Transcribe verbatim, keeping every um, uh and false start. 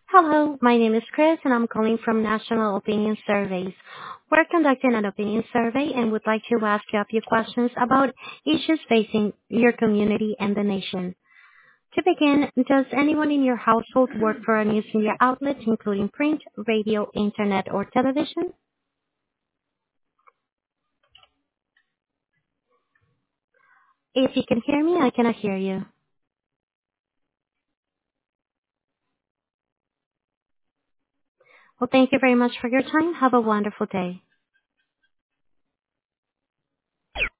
Hello, my name is Chris and I'm calling from National Opinion Surveys. We're conducting an opinion survey and would like to ask you a few questions about issues facing your community and the nation. To begin, does anyone in your household work for a news media outlet, including print, radio, internet, or television? If you can hear me, I cannot hear you. Well, thank you very much for your time. Have a wonderful day.